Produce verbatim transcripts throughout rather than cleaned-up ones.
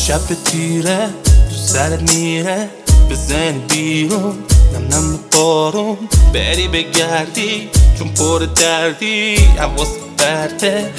شب تیره تو سرت میره بزنی بیرون نم نم بارون بری بگردی چون پر دردی حواس برده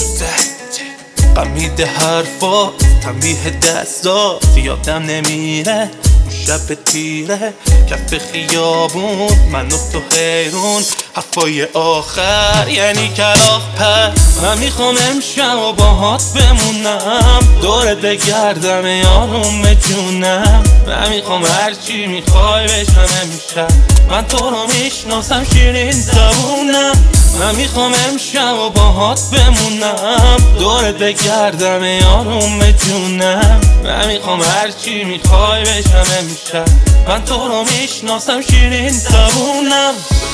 قمیده حرفا تنبیه دستا یادم نمیره اون شب تیره کف خیابون من و تو حیرون حرفای آخر یعنی کلاغ پر من میخوام امشب و باهات بمونم دورت بگردم یارم جونم من میخوام هرچی میخوای بشم امشب من تو رو میشناسم شیرین زبونم من میخوام امشب و باهات بمونم دورت بگردم یارم جونم من میخوام هرچی میخوای بشم امشب من تو رو میشناسم شیرین زبونم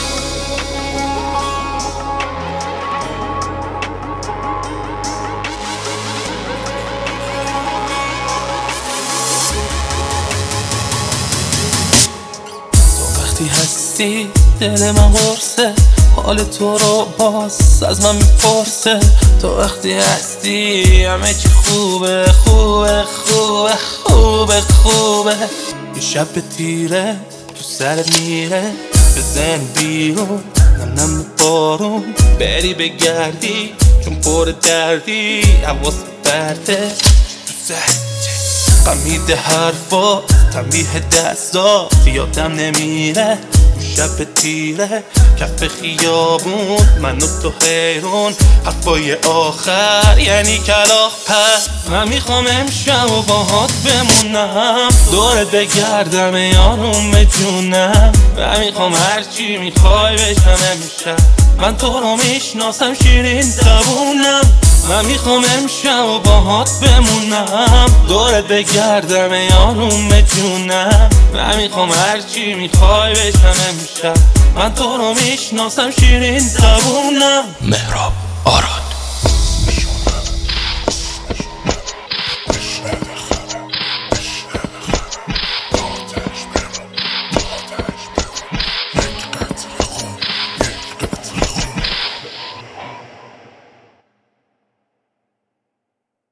وقتی هستی دل من قرصه حال تو رو باز از من میپرسه تو وقتی هستی همه چی خوبه خوبه خوبه خوبه خوبه یه شب تیره تو سرت میره بزن بیرون نم نم بارون بری بگردی چون پر دردی حواس برده قمیده حرفا تنبیه دستا یادم نمیره اون شب تیره کف خیابون من و تو حیرون حرفای آخر یعنی کلاغ پر من میخوام امشب و باهات بمونم دورت بگردم یارم جونم من میخوام هرچی میخوای بشم امشب من تو رو میشناسم شیرین زبونم من میخوام امشب و باهات بمونم دورت بگردم یارم جونم من میخوام هرچی میخوای بشم امشب من تو رو میشناسم شیرین زبونم مهراب آراد.